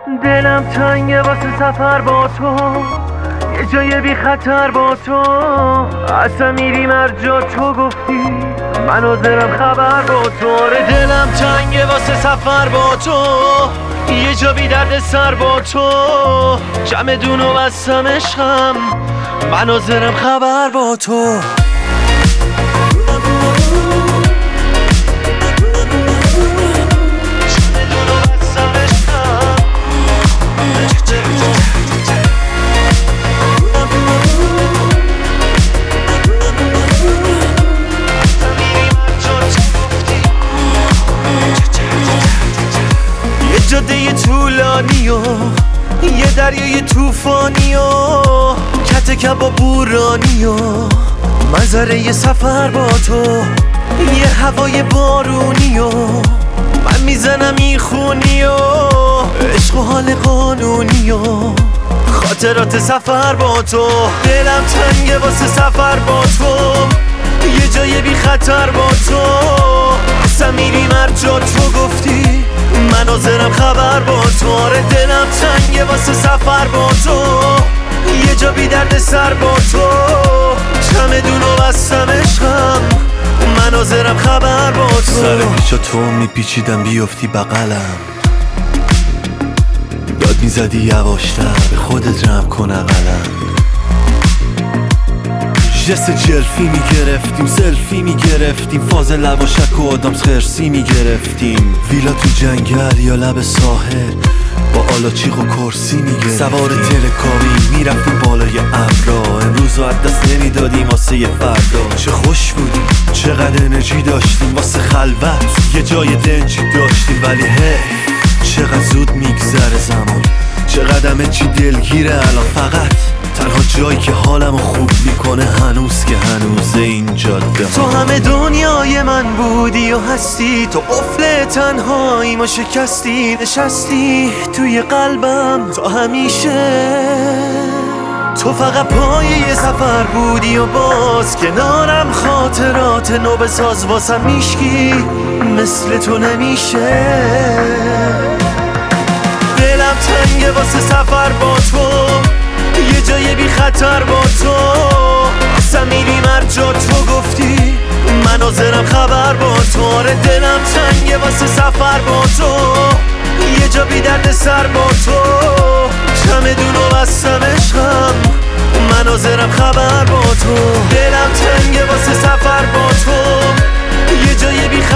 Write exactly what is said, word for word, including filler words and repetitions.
دلم تنگه واسه سفر با تو، یه جای بی خطر با تو. اصلا میریم هر جا تو گفتی، من حاضرم خبر با تو. آره دلم تنگه واسه سفر با تو، یه جا بی درد سر با تو. چمدون و بستم عشقم، من حاضرم خبر با تو. جاده طولانی و یه دریای توفانی و کت کباب بورانی و منظره یه سفر با تو، یه هوای بارونی و من میزنم میخونی و عشق و حال قانونی و خاطرات سفر با تو. دلم تنگه واسه سفر با تو، یه جای بی خطر با تو. اصلا میریم هر جا تو گفتی، من حاضرم خبر با تو. آره دلم تنگه واسه سفر با تو، یه جا بی درد سر با تو. چمدون و بستم عشقم، من حاضرم خبر با تو. سر پیچا تو میپیچیدم بیفتی بغلم، داد میزدی یواشتر به خودت رم کن اقلم. جست جلفی میگرفتیم، سلفی میگرفتیم، فاز لواشک و آدامس خرسی میگرفتیم. ویلا تو جنگل یا لب ساحل با آلاچیق و کرسی میگرفتیم. سوار تلکابی میرفتیم بالای ابرا، امروز رو از دست نمیدادیم واسه یه فردا. چه خوش بودیم، چقدر انرژی داشتیم واسه خلوت، یه جای دنجی داشتیم. ولی هی چقدر زود میگذره زمان، چقدر همه چی دلگیره الان. فقط تنها جایی که حالمو خوب میکنه هنوز که هنوزه این جاده. تو همه دنیای من بودی و هستی، تو قفل تنهاییمو شکستی. نشستی توی قلبم تا همیشه، تو فقط پایه یه سفر بودی و باز کنارم خاطرات نو بساز. واسم میشکی مثل تو نمیشه. دلم تنگه واسه سفر با تو، یه جای بی خطر با تو. اصلا میریم هر جا تو گفتی، من حاضرم خبر با تو. آره دلم تنگه واسه سفر با تو، یه جا بی درد سر با تو. چمدون و بستم عشقم، من حاضرم خبر با تو. دلم تنگه واسه سفر با تو، یه جای بی